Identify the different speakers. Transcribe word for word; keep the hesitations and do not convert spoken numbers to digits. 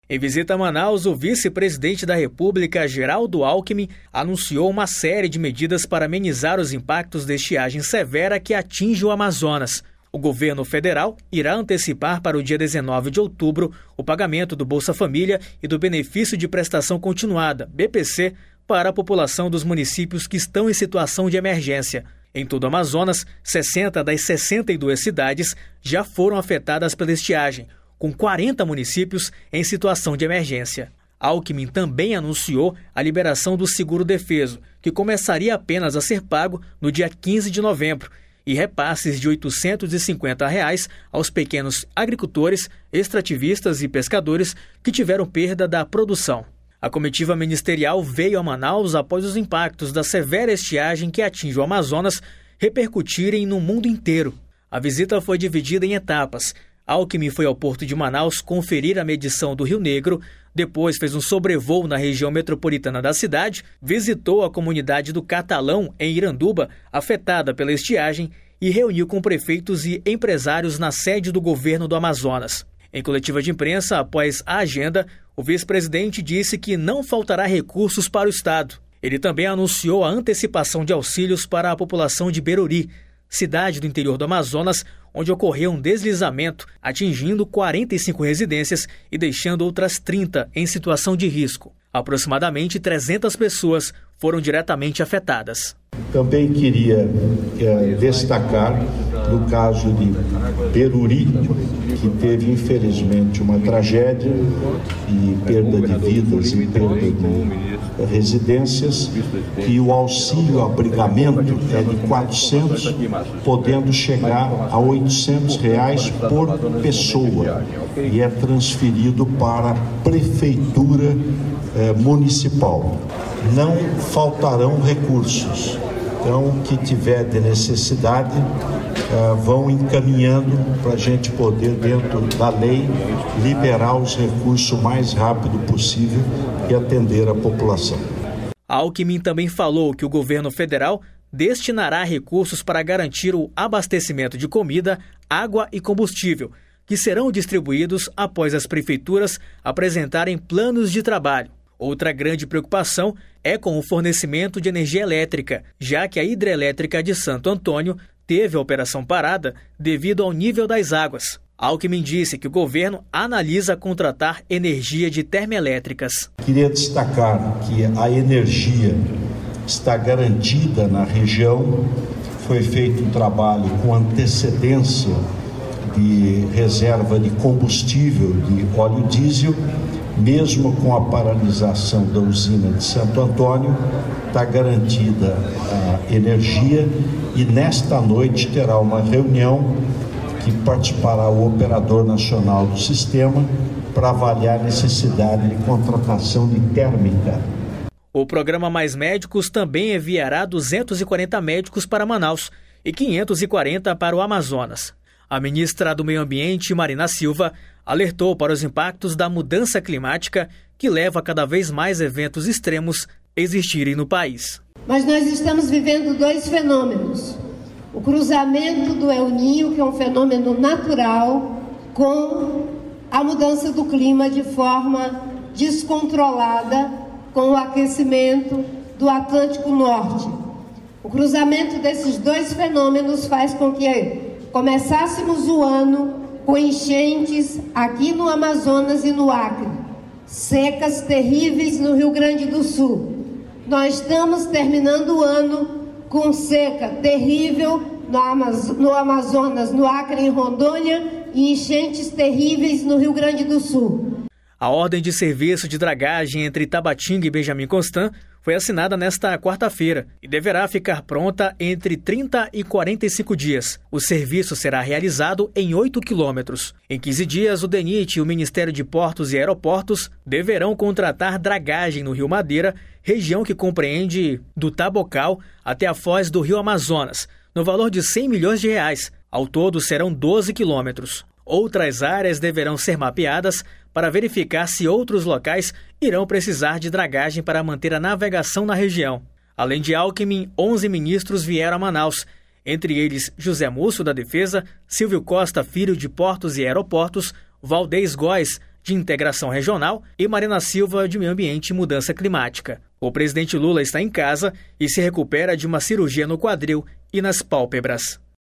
Speaker 1: Em visita a Manaus, o vice-presidente da República, Geraldo Alckmin, anunciou uma série de medidas para amenizar os impactos da estiagem severa que atinge o Amazonas. O governo federal irá antecipar para o dia dezenove de outubro o pagamento do Bolsa Família e do Benefício de Prestação Continuada, B P C, para a população dos municípios que estão em situação de emergência. Em todo o Amazonas, sessenta das sessenta e duas cidades já foram afetadas pela estiagem, com quarenta municípios em situação de emergência. Alckmin também anunciou a liberação do seguro-defeso, que começaria apenas a ser pago no dia quinze de novembro, e repasses de oitocentos e cinquenta reais aos pequenos agricultores, extrativistas e pescadores que tiveram perda da produção. A comitiva ministerial veio a Manaus após os impactos da severa estiagem que atinge o Amazonas repercutirem no mundo inteiro. A visita foi dividida em etapas. Alckmin foi ao porto de Manaus conferir a medição do Rio Negro, depois fez um sobrevoo na região metropolitana da cidade, visitou a comunidade do Catalão, em Iranduba, afetada pela estiagem, e reuniu com prefeitos e empresários na sede do governo do Amazonas. Em coletiva de imprensa, após a agenda, o vice-presidente disse que não faltará recursos para o Estado. Ele também anunciou a antecipação de auxílios para a população de Beruri, cidade do interior do Amazonas, onde ocorreu um deslizamento, atingindo quarenta e cinco residências e deixando outras trinta em situação de risco. Aproximadamente trezentas pessoas foram diretamente afetadas.
Speaker 2: Também queria é, destacar, no caso de Beruri, que teve infelizmente uma tragédia e perda de vidas e perda de residências, que o auxílio abrigamento é de quatrocentos, podendo chegar a oitocentos reais por pessoa, e é transferido para a prefeitura eh, municipal. Não faltarão recursos. Então, o que tiver de necessidade, uh, vão encaminhando para a gente poder, dentro da lei, liberar os recursos o mais rápido possível e atender a população.
Speaker 1: Alckmin também falou que o governo federal destinará recursos para garantir o abastecimento de comida, água e combustível, que serão distribuídos após as prefeituras apresentarem planos de trabalho. Outra grande preocupação é com o fornecimento de energia elétrica, já que a hidrelétrica de Santo Antônio teve a operação parada devido ao nível das águas. Alckmin disse que o governo analisa contratar energia de termoelétricas.
Speaker 2: Queria destacar que a energia está garantida na região. Foi feito um trabalho com antecedência de reserva de combustível de óleo diesel. Mesmo com a paralisação da usina de Santo Antônio, está garantida a energia, e nesta noite terá uma reunião que participará o operador nacional do sistema para avaliar a necessidade de contratação de térmica.
Speaker 1: O programa Mais Médicos também enviará duzentos e quarenta médicos para Manaus e quinhentos e quarenta para o Amazonas. A ministra do Meio Ambiente, Marina Silva, alertou para os impactos da mudança climática que leva a cada vez mais eventos extremos existirem no país.
Speaker 3: Mas nós estamos vivendo dois fenômenos. O cruzamento do El Niño, que é um fenômeno natural, com a mudança do clima de forma descontrolada, com o aquecimento do Atlântico Norte. O cruzamento desses dois fenômenos faz com que começássemos o ano com enchentes aqui no Amazonas e no Acre, secas terríveis no Rio Grande do Sul. Nós estamos terminando o ano com seca terrível no, Amaz- no Amazonas, no Acre e Rondônia, e enchentes terríveis no Rio Grande do Sul.
Speaker 1: A ordem de serviço de dragagem entre Tabatinga e Benjamin Constant foi assinada nesta quarta-feira e deverá ficar pronta entre trinta e quarenta e cinco dias. O serviço será realizado em oito quilômetros. Em quinze dias, o DENIT e o Ministério de Portos e Aeroportos deverão contratar dragagem no Rio Madeira, região que compreende do Tabocal até a foz do Rio Amazonas, no valor de cem milhões de reais. Ao todo, serão doze quilômetros. Outras áreas deverão ser mapeadas para verificar se outros locais irão precisar de dragagem para manter a navegação na região. Além de Alckmin, onze ministros vieram a Manaus, entre eles José Múcio, da Defesa, Silvio Costa Filho, de Portos e Aeroportos, Valdez Góes, de Integração Regional, e Marina Silva, de Meio Ambiente e Mudança Climática. O presidente Lula está em casa e se recupera de uma cirurgia no quadril e nas pálpebras.